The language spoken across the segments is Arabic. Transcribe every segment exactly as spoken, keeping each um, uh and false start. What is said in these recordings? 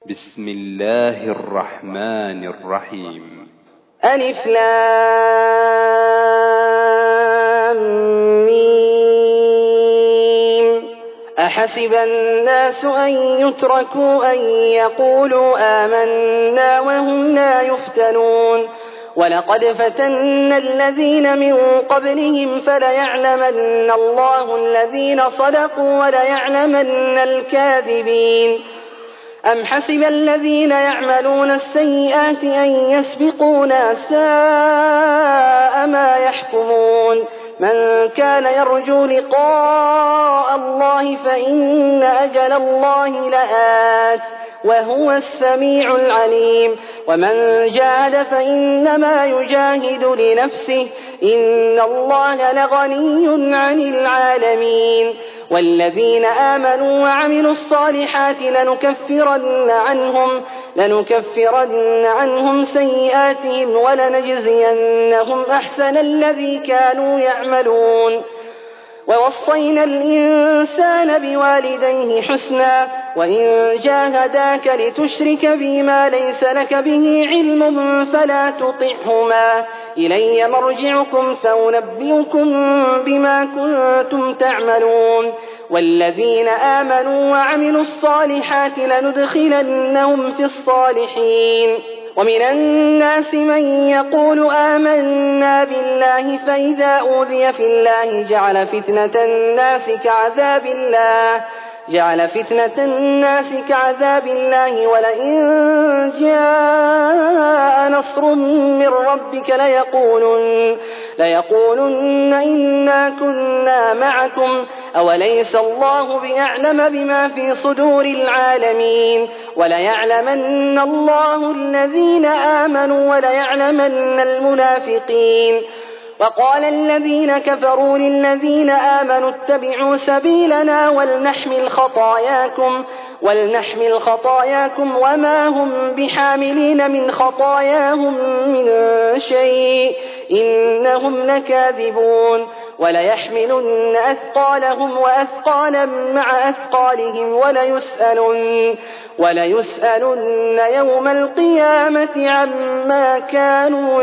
بسم الله الرحمن الرحيم. ألف لام ميم. أحسب الناس أن يتركوا أن يقولوا آمنا وهم لا يفتنون ولقد فتنا الذين من قبلهم فليعلمن الله الذين صدقوا وليعلمن الكاذبين. أم حسب الذين يعملون السيئات أن يسبقونا ساء ما يحكمون. من كان يرجو لقاء الله فإن أجل الله لآت وهو السميع العليم. ومن جاهد فإنما يجاهد لنفسه إن الله لغني عن العالمين. والذين آمنوا وعملوا الصالحات لنكفرن عنهم لنكفرن عنهم سيئاتهم ولنجزينهم أحسن الذي كانوا يعملون. ووصينا الإنسان بوالديه حسنا وإن جاهداك لتشرك بي ما ليس لك به علم فلا تطعهما إلي مرجعكم فأنبئكم بما كنتم تعملون. والذين آمنوا وعملوا الصالحات لندخلنهم في الصالحين. ومن الناس من يقول آمنا بالله فإذا أوذي في الله جعل فتنة الناس كعذاب الله جعل فتنة الناس كعذاب الله ولئن جاء نصر من ربك ليقولن ليقولن إنا كنا معكم أوليس الله بأعلم بما في صدور العالمين. وليعلمن الله الذين آمنوا وليعلمن المنافقين. وقال الذين كفروا للذين آمنوا اتبعوا سبيلنا ولنحمل خطاياكم ولنحمل خطاياكم وما هم بحاملين من خطاياهم من شيء إنهم لكاذبون. وليحملن أثقالهم وأثقالا مع أثقالهم وليسألن وليسألن يوم القيامة عما كانوا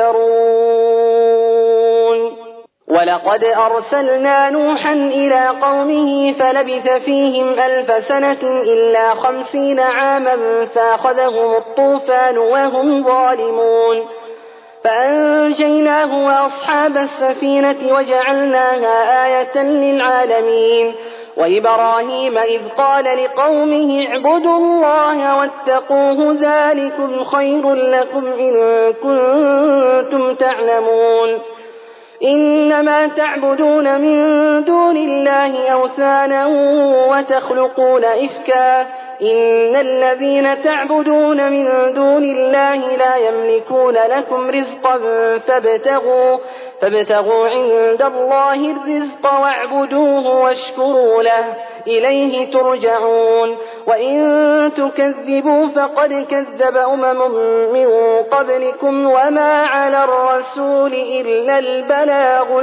يفترون. ولقد أرسلنا نوحا إلى قومه فلبث فيهم ألف سنة إلا خمسين عاما فأخذهم الطوفان وهم ظالمون فأنجيناه وأصحاب السفينة وجعلناها آية للعالمين. وإبراهيم إذ قال لقومه اعبدوا الله واتقوه ذلكم خير لكم إن كنتم تعلمون. إنما تعبدون من دون الله أوثانا وتخلقون إفكا إن الذين تعبدون من دون الله لا يملكون لكم رزقا فابتغوا فابتغوا عند الله الرزق واعبدوه واشكروا له إليه ترجعون. وإن تكذبوا فقد كذب أمم من قبلكم وما على الرسول إلا البلاغ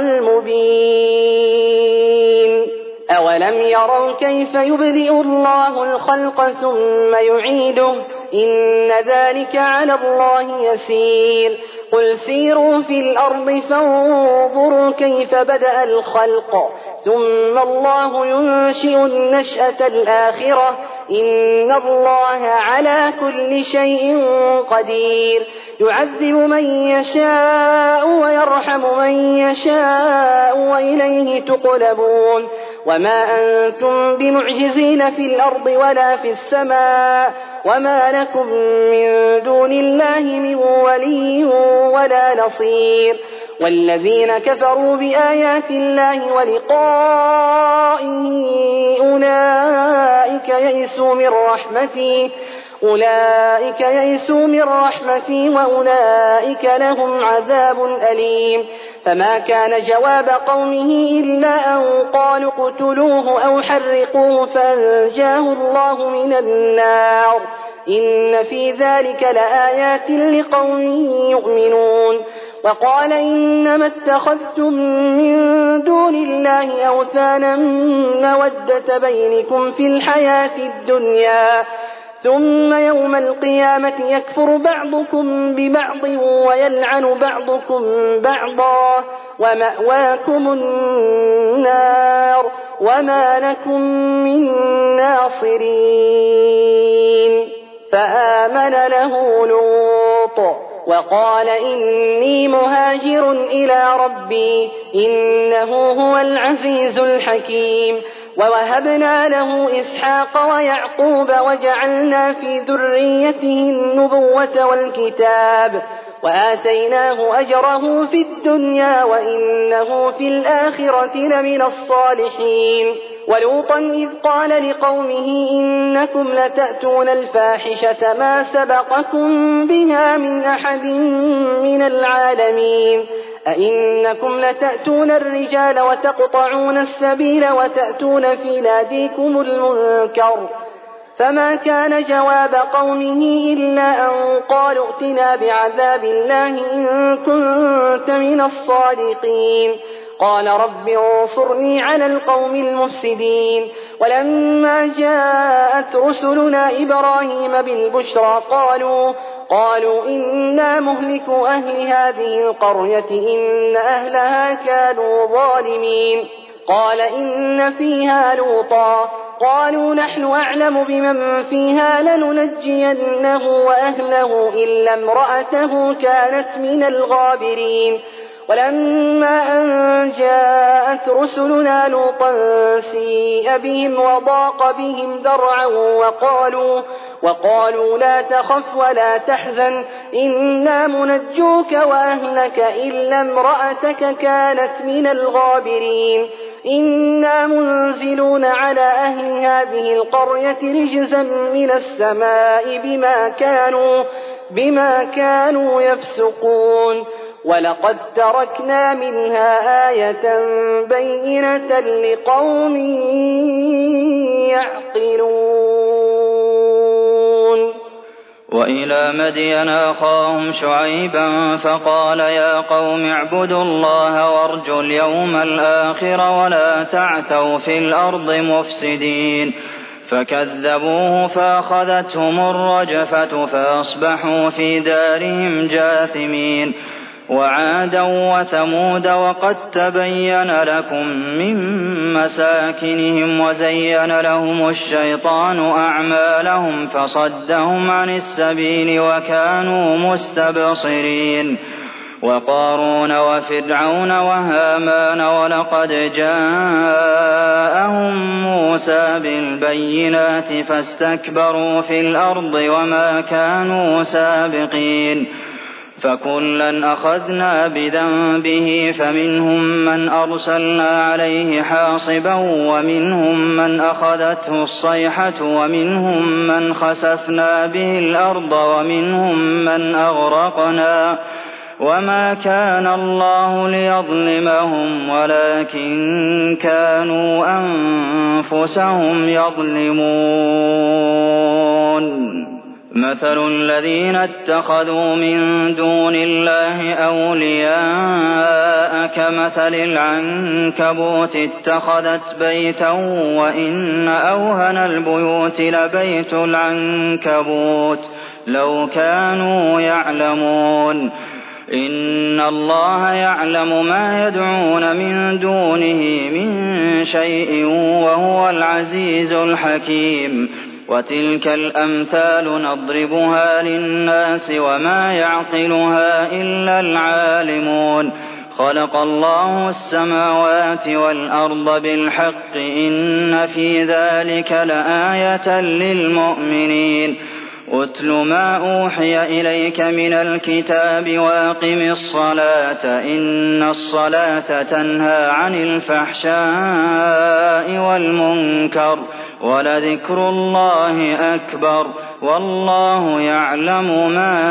المبين. أولم يروا كيف يبدئ الله الخلق ثم يعيده إن ذلك على الله يسير. قل سيروا في الأرض فانظروا كيف بدأ الخلق ثم الله ينشئ النشأة الآخرة إن الله على كل شيء قدير. يعذب من يشاء ويرحم من يشاء وإليه تقلبون. وما أنتم بمعجزين في الأرض ولا في السماء وما لكم من دون الله من ولي ولا نصير. والذين كفروا بآيات الله ولقائه أولئك يئسوا من رحمتي أولئك يئسوا من رحمتي وأولئك لهم عذاب أليم. فما كان جواب قومه إلا أن قالوا اقتلوه أو حرقوه فأنجاه الله من النار إن في ذلك لآيات لقوم يؤمنون. وقال إنما اتخذتم من دون الله أوثانا مودة بينكم في الحياة الدنيا ثم يوم القيامة يكفر بعضكم ببعض ويلعن بعضكم بعضا ومأواكم النار وما لكم من ناصرين. فآمن له لوط وقال إني مهاجر إلى ربي إنه هو العزيز الحكيم. ووهبنا له إسحاق ويعقوب وجعلنا في ذريته النبوة والكتاب وآتيناه أجره في الدنيا وإنه في الآخرة لمن الصالحين. ولوطا إذ قال لقومه إنكم لتأتون الفاحشة ما سبقكم بها من أحد من العالمين أئنكم لتأتون الرجال وتقطعون السبيل وتأتون في ناديكم المنكر. فما كان جواب قومه إلا أن قالوا ائتنا بعذاب الله إن كنت من الصادقين. قال رب انصرني على القوم المفسدين. ولما جاءت رسلنا إبراهيم بالبشرى قالوا قالوا إنا مهلكو أهل هذه القرية إن أهلها كانوا ظالمين. قال إن فيها لوطا قالوا نحن أعلم بمن فيها لننجينه وأهله إلا امرأته كانت من الغابرين. ولما أن جاءت رسلنا لوطا سيء بهم وضاق بهم ذرعا وقالوا, وقالوا لا تخف ولا تحزن إنا منجوك وأهلك إلا امرأتك كانت من الغابرين. إنا منزلون على أهل هذه القرية رجزا من السماء بما كانوا, بما كانوا يفسقون. ولقد تركنا منها آية بينة لقوم يعقلون. وإلى مدين أخاهم شعيبا فقال يا قوم اعبدوا الله وارجوا اليوم الآخر ولا تعثوا في الأرض مفسدين. فكذبوه فأخذتهم الرجفة فأصبحوا في دارهم جاثمين. وعادا وثمود وقد تبين لكم من مساكنهم وزين لهم الشيطان أعمالهم فصدهم عن السبيل وكانوا مستبصرين. وقارون وفرعون وهامان ولقد جاءهم موسى بالبينات فاستكبروا في الأرض وما كانوا سابقين. فكلا أخذنا بذنبه فمنهم من أرسلنا عليه حاصبا ومنهم من أخذته الصيحة ومنهم من خسفنا به الأرض ومنهم من أغرقنا وما كان الله ليظلمهم ولكن كانوا أنفسهم يظلمون. مثل الذين اتخذوا من دون الله أولياء كمثل العنكبوت اتخذت بيتا وإن أوهن البيوت لبيت العنكبوت لو كانوا يعلمون. إن الله يعلم ما يدعون من دونه من شيء وهو العزيز الحكيم. وتلك الأمثال نضربها للناس وما يعقلها إلا العالمون. خلق الله السماوات والأرض بالحق إن في ذلك لآية للمؤمنين. أتل ما أوحي إليك من الكتاب وأقم الصلاة إن الصلاة تنهى عن الفحشاء والمنكر ولذكر الله أكبر والله يعلم ما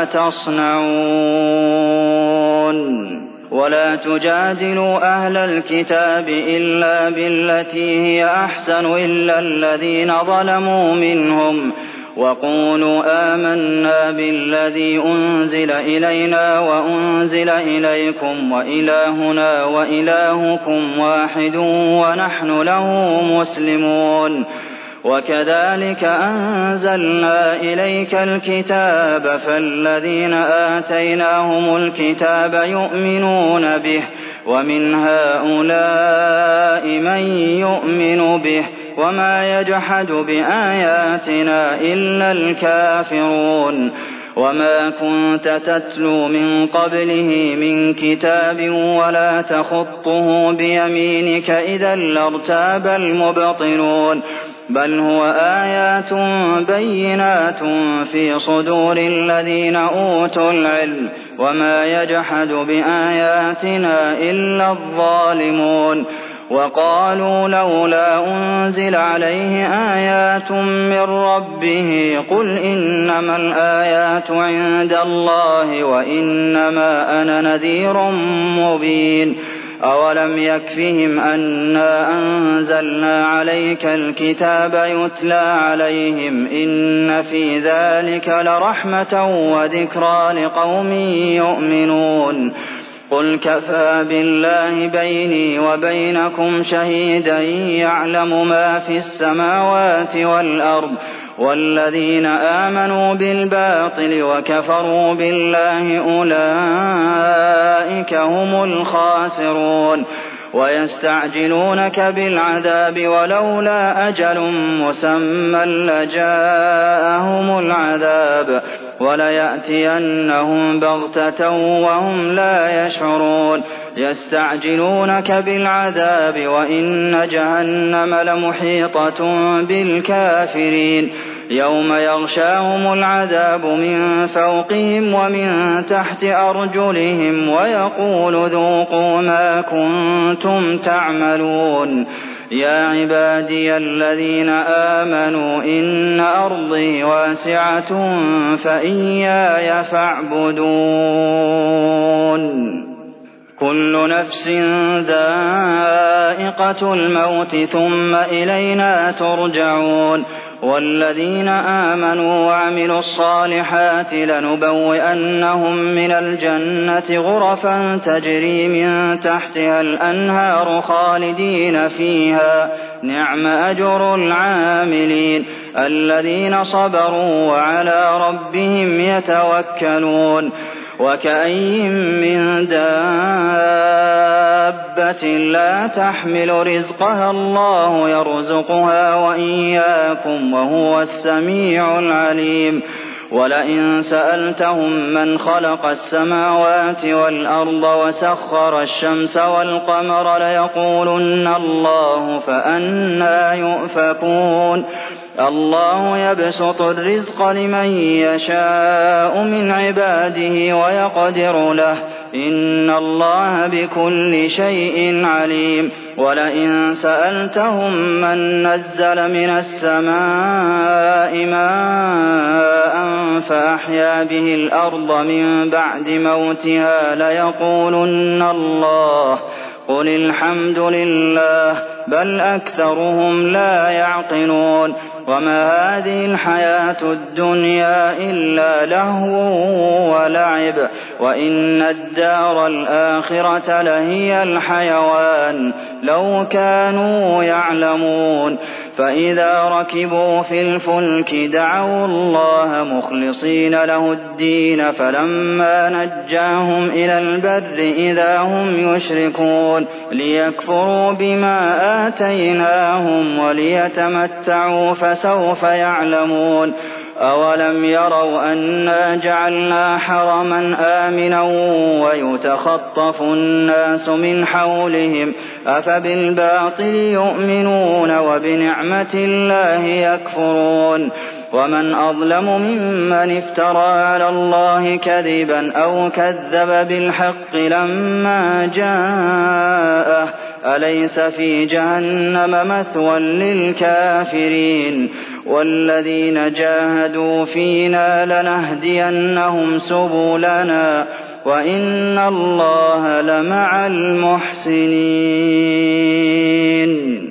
تصنعون. ولا تجادلوا أهل الكتاب إلا بالتي هي أحسن إلا الذين ظلموا منهم وقولوا آمنا بالذي أنزل إلينا وأنزل إليكم وإلهنا وإلهكم واحد ونحن له مسلمون. وكذلك أنزلنا إليك الكتاب فالذين آتيناهم الكتاب يؤمنون به ومن هؤلاء من يؤمن به وما يجحد بآياتنا إلا الكافرون وما كنت تتلو من قبله من كتاب ولا تخطه بيمينك إذا لارتاب المبطلون بل هو آيات بينات في صدور الذين أوتوا العلم وما يجحد بآياتنا إلا الظالمون وقالوا لولا أنزل عليه آيات من ربه قل إنما الآيات عند الله وإنما أنا نذير مبين أولم يكفهم أنا أنزلنا عليك الكتاب يتلى عليهم إن في ذلك لرحمة وذكرى لقوم يؤمنون قل كفى بالله بيني وبينكم شهيدا يعلم ما في السماوات والأرض والذين آمنوا بالباطل وكفروا بالله أولئك هم الخاسرون ويستعجلونك بالعذاب ولولا أجل مسمى لجاءهم العذاب وليأتينهم بغتة وهم لا يشعرون يستعجلونك بالعذاب وإن جهنم لمحيطة بالكافرين يوم يغشاهم العذاب من فوقهم ومن تحت أرجلهم ويقول ذوقوا ما كنتم تعملون يا عبادي الذين آمنوا إن أرضي واسعة فإياي فاعبدون كل نفس ذائقة الموت ثم إلينا ترجعون والذين آمنوا وعملوا الصالحات لنبوئنهم من الجنة غرفا تجري من تحتها الأنهار خالدين فيها نعم أجر العاملين الذين صبروا وعلى ربهم يتوكلون وكأين من دابة لا تحمل رزقها الله يرزقها وإياكم وهو السميع العليم ولئن سألتهم من خلق السماوات والأرض وسخر الشمس والقمر ليقولن الله فأنى يؤفكون الله يبسط الرزق لمن يشاء من عباده ويقدر له إن الله بكل شيء عليم ولئن سألتهم من نزل من السماء ماء فأحيا به الأرض من بعد موتها ليقولن الله قل الحمد لله بل أكثرهم لا يعقلون وما هذه الحياة الدنيا إلا لهو ولعب وإن الدار الآخرة لهي الحيوان لو كانوا يعلمون فإذا ركبوا في الفلك دعوا الله مخلصين له الدين فلما نجاهم إلى البر إذا هم يشركون ليكفروا بما آتيناهم وليتمتعوا فسوف يعلمون أولم يروا أنا جعلنا حرما آمنا ويتخطف الناس من حولهم أفبالباطل يؤمنون وبنعمة الله يكفرون ومن أظلم ممن افترى على الله كذبا أو كذب بالحق لما جاءه أليس في جهنم مثوى للكافرين والذين جاهدوا فينا لنهدينهم سبلنا وإن الله لمع المحسنين